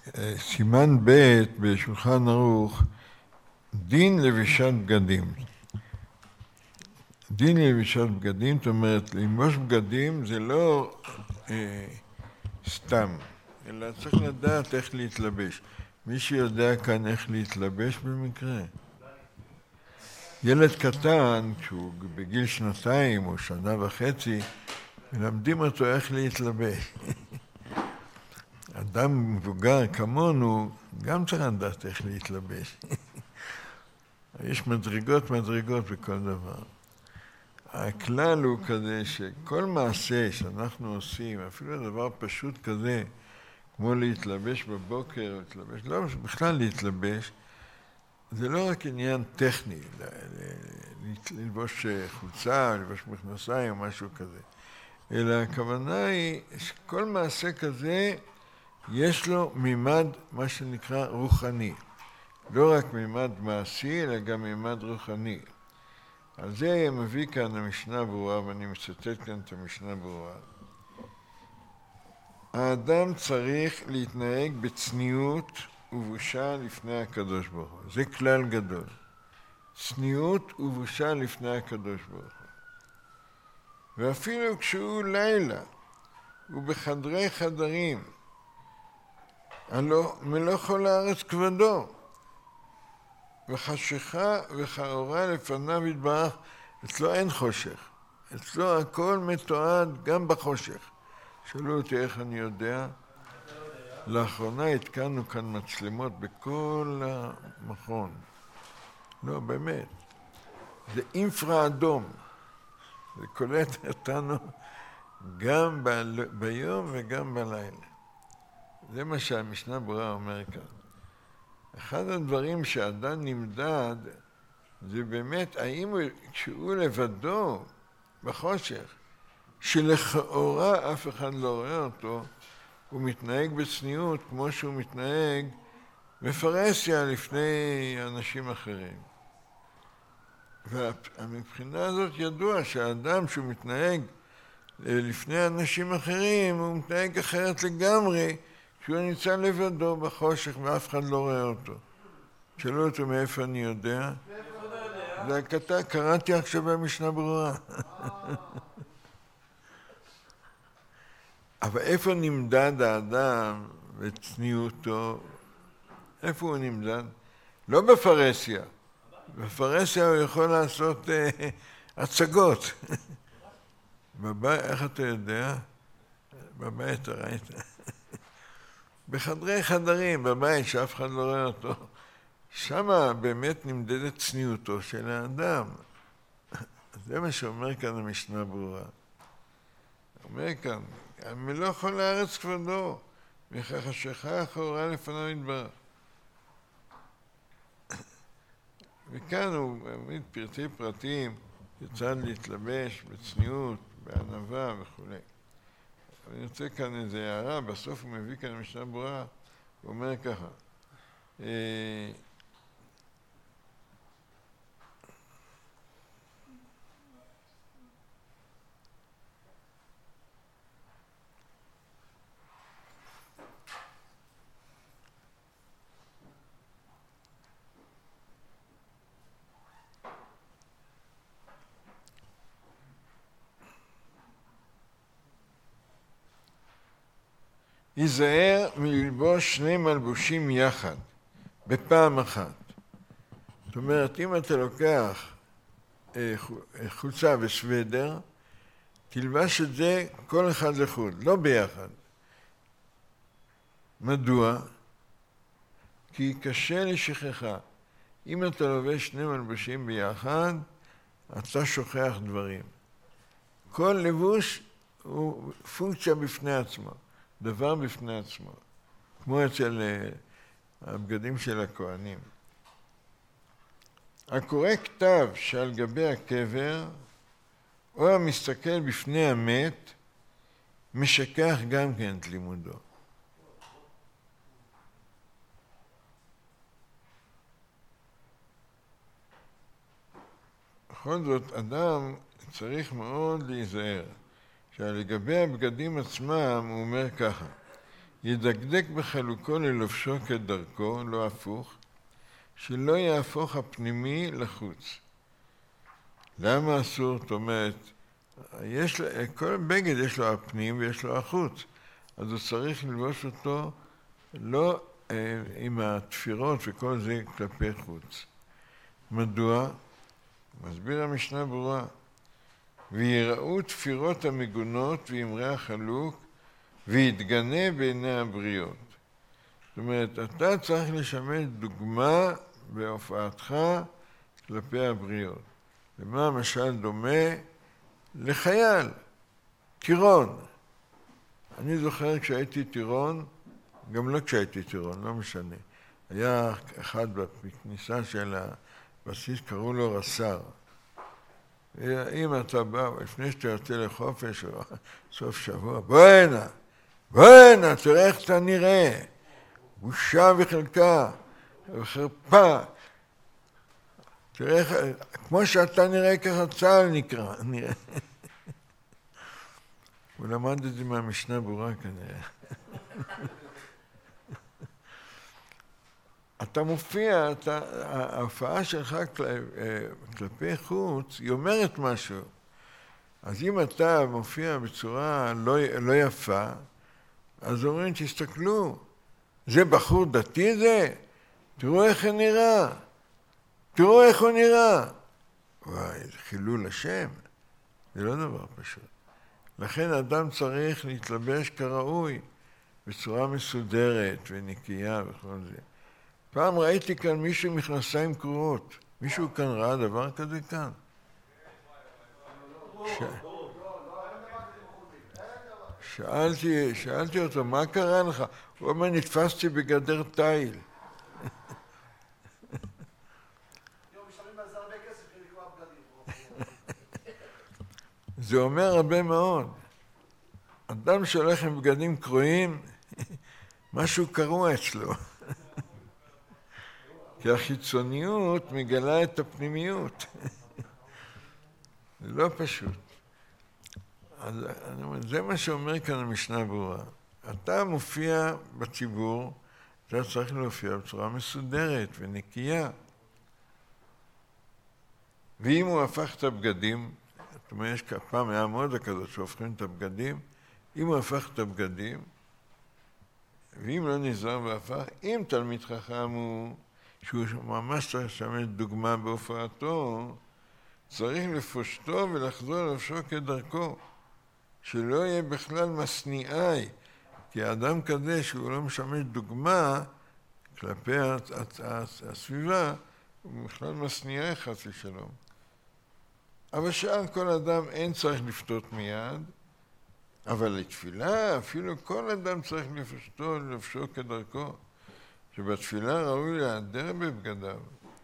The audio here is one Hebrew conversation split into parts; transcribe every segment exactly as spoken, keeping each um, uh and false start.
סימן ב' בשולחן ערוך, דין לבישת בגדים. דין לבישת בגדים, זאת אומרת, ללבוש בגדים זה לא אה, סתם, אלא צריך לדעת איך להתלבש. מי שיודע כאן איך להתלבש במקרה? ילד קטן, כשהוא בגיל שנתיים או שנה וחצי, מלמדים אותו איך להתלבש. אדם מבוגר כמונו גם צריך לדעת איך להתלבש. יש מדרגות מדרגות בכל דבר. הכלל הוא כזה שכל מעשה שאנחנו עושים, אפילו דבר פשוט כזה, כמו להתלבש בבוקר, להתלבש, לא בכלל להתלבש, זה לא רק עניין טכני, ללבוש חולצה, ללבוש מכנסיים או משהו כזה, אלא הכוונה היא שכל מעשה כזה יש לו מימד, מה שנקרא רוחני. לא רק מימד מעשי, אלא גם מימד רוחני. על זה מביא כאן המשנה ברורה, ואני מצטט כאן את המשנה ברורה. האדם צריך להתנהג בצניעות ובושה לפני הקדוש ברוך הוא. זה כלל גדול. צניעות ובושה לפני הקדוש ברוך הוא. ואפילו כשהוא לילה, הוא בחדרי חדרים, הלא מלוא כל הארץ כבדו, וחשיכה וכאורה לפניו יתברך, אצלו אין חושך. אצלו הכל מתועד גם בחושך. שאלו אותי איך אני יודע. לאחרונה התקנו כאן מצלמות בכל המכון. לא, באמת. זה אינפרה אדום. זה קולט אותנו גם ב- ביום וגם בלילה. זה מה שהמשנה ברורה אומר כאן. אחד הדברים שאדם נמדד, זה באמת, האם הוא, כשהוא לבדו בחושך, שלכאורה אף אחד לא רואה אותו, הוא מתנהג בצניעות כמו שהוא מתנהג בפרהסיה לפני אנשים אחרים. ומבחינה הזאת ידוע שהאדם שהוא מתנהג לפני אנשים אחרים, הוא מתנהג אחרת לגמרי, כשהוא נמצא לבדו בחושך ואף אחד לא רואה אותו. שאלו אותו מאיפה אני יודע? זה הקטע, קראתי עכשיו במשנה ברורה. אבל איפה נמדד האדם וצניעותו? איפה הוא נמדד? לא בפרהסיה. בפרהסיה הוא יכול לעשות אה, הצגות. בבית, איך אתה יודע? בבית ראית? בחדרי חדרים, בבית שאף אחד לא רואה אותו. שם באמת נמדדת צניעותו של האדם. זה מה שאומר כאן המשנה ברורה. אומר כאן, מלוא כל הארץ כבדו, וכחשיכה אחורה לפניו יתברך. וכאן הוא מעמיד פרטי פרטים, כיצד להתלבש בצניעות, בענווה וכו'. אני רוצה כאן איזו הערה, בסוף הוא מביא כאן משנה ברורה, הוא אומר ככה, ייזהר מללבוש שני מלבושים יחד, בפעם אחת. זאת אומרת, אם אתה לוקח חולצה וסוודר, תלבש את זה כל אחד לחוד, לא ביחד. מדוע? כי קשה לשכחה. אם אתה לובש שני מלבושים ביחד, אתה שוכח דברים. כל לבוש הוא פונקציה בפני עצמו. דבר בפני עצמו, כמו אצל הבגדים של הכהנים. הקורא כתב שעל גבי הקבר, או המסתכל בפני המת, משכח גם כן את לימודו. בכל זאת, אדם צריך מאוד להיזהר. שלגבי הבגדים עצמם הוא אומר ככה, ידקדק בחלוקו ללובשו כדרכו, לא הפוך, שלא יהפוך הפנימי לחוץ. למה אסור? זאת אומרת, יש, כל בגד יש לו הפנים ויש לו החוץ, אז הוא צריך ללבוש אותו לא אה, עם התפירות וכל זה כלפי חוץ. מדוע? מסביר המשנה ברורה. ויראו תפירות המגונות ואמרי החלוק ויתגנה בעיני הבריות. זאת אומרת, אתה צריך לשמש דוגמה בהופעתך כלפי הבריות. למה המשל דומה? לחייל, טירון. אני זוכר כשהייתי טירון, גם לא כשהייתי טירון, לא משנה. היה אחד בכניסה של הבסיס, קראו לו רס"ר. אם אתה בא, לפני שאתה יוצא לחופש או סוף שבוע, בוא הנה, בוא הנה, תראה איך אתה נראה. בושה וחלקה, וחרפה. תראה איך, כמו שאתה נראה ככה צה"ל נקרא, נראה. הוא למד את זה מהמשנה ברורה כנראה. אתה מופיע, אתה, ההופעה שלך כלפי חוץ, היא אומרת משהו. אז אם אתה מופיע בצורה לא, לא יפה, אז אומרים, תסתכלו, זה בחור דתי זה? תראו איך הוא נראה. תראו איך הוא נראה. וואי, זה חילול השם. זה לא דבר פשוט. לכן אדם צריך להתלבש כראוי, בצורה מסודרת ונקייה וכל זה. פעם ראיתי כאן מישהו עם מכנסיים קרועות. מישהו כאן ראה דבר כזה כאן? ש... שאלתי, שאלתי אותו, מה קרה לך? הוא אומר, נתפסתי בגדר תיל. זה אומר הרבה מאוד. אדם שהולך עם בגדים קרועים, משהו קרוע אצלו. כי החיצוניות מגלה את הפנימיות. זה לא פשוט. אז אני אומר, זה מה שאומר כאן המשנה ברורה. אתה מופיע בציבור, אתה צריך להופיע בצורה מסודרת ונקייה. ואם הוא הפך את הבגדים, זאת אומרת, יש פעם היה מודה כזאת שהופכים את הבגדים, אם הוא הפך את הבגדים, ואם לא נזהר והפך, אם תלמיד חכם הוא, שהוא ממש צריך לשמש דוגמה בהופעתו, צריך לפושטו ולחזור לבשו כדרכו, שלא יהיה בכלל מסניעי, כי האדם כזה שהוא לא משמש דוגמה כלפי הסביבה, הוא בכלל מסניעי חס ושלום. אבל שאר כל אדם אין צריך לפתות מיד, אבל לתפילה אפילו כל אדם צריך לפשטו ולבשו כדרכו, שבתפילה ראוי להיעדר בבגדיו.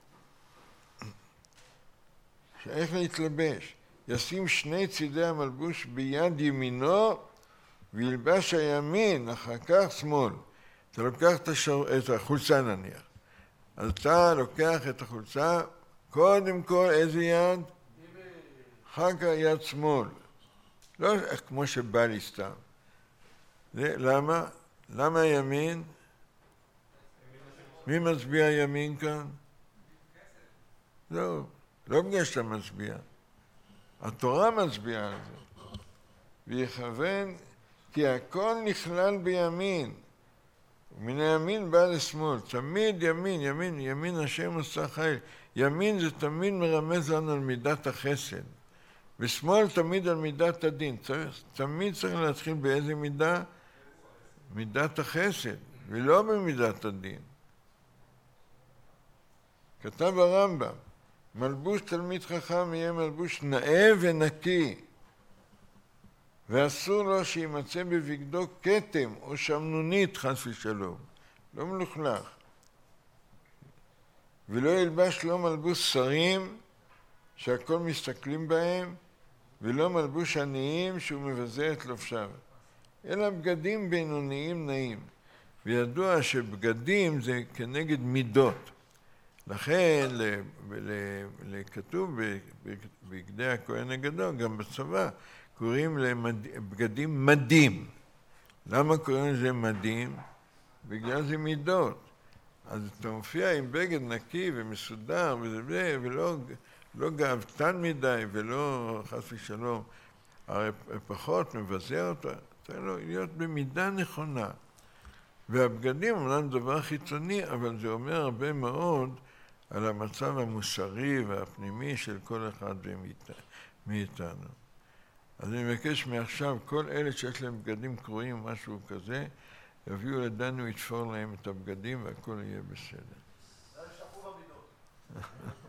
שאיך להתלבש? ישים שני צידי המלבוש ביד ימינו וילבש הימין, אחר כך שמאל. אתה לוקח את, השור... את החולצה נניח. אז אתה לוקח את החולצה, קודם כל איזה יד? אחר כך יד שמאל. לא כמו שבא לי סתם. זה, למה? למה ימין? מי מצביע ימין כאן? לא, לא בגלל שאתה מצביע. התורה מצביעה על זה. ויכוון, כי הכל נכלל בימין. ומן הימין בא לשמאל. תמיד ימין, ימין, ימין השם עושה חיל. ימין זה תמיד מרמז לנו על מידת החסד. ושמאל תמיד על מידת הדין. צריך, תמיד צריך להתחיל באיזה מידה? מידת החסד, ולא במידת הדין. כתב הרמב"ם, מלבוש תלמיד חכם יהיה מלבוש נאה ונקי, ואסור לו שימצא בבגדו כתם או שמנונית חס ושלום, לא מלוכלך. ולא ילבש לא מלבוש שרים שהכל מסתכלים בהם, ולא מלבוש עניים שהוא מבזה את לובשיו, אלא בגדים בינוניים נעים. וידוע שבגדים זה כנגד מידות. לכן כתוב בבגדי הכהן הגדול, גם בצבא, קוראים לבגדים מדים. למה קוראים לזה מדים? בגלל זה מידות. אז אתה מופיע עם בגד נקי ומסודר וזה, ולא לא גאוותן מדי ולא חס ושלום, הרי פחות מבזה אותו, צריך לו להיות במידה נכונה. והבגדים אומנם דבר חיצוני, אבל זה אומר הרבה מאוד על המצב המוסרי והפנימי של כל אחד מאיתנו. אז אני מבקש מעכשיו, כל אלה שיש להם בגדים קרועים או משהו כזה, יביאו לדנו, יתפור להם את הבגדים והכל יהיה בסדר. זה שפור המידות.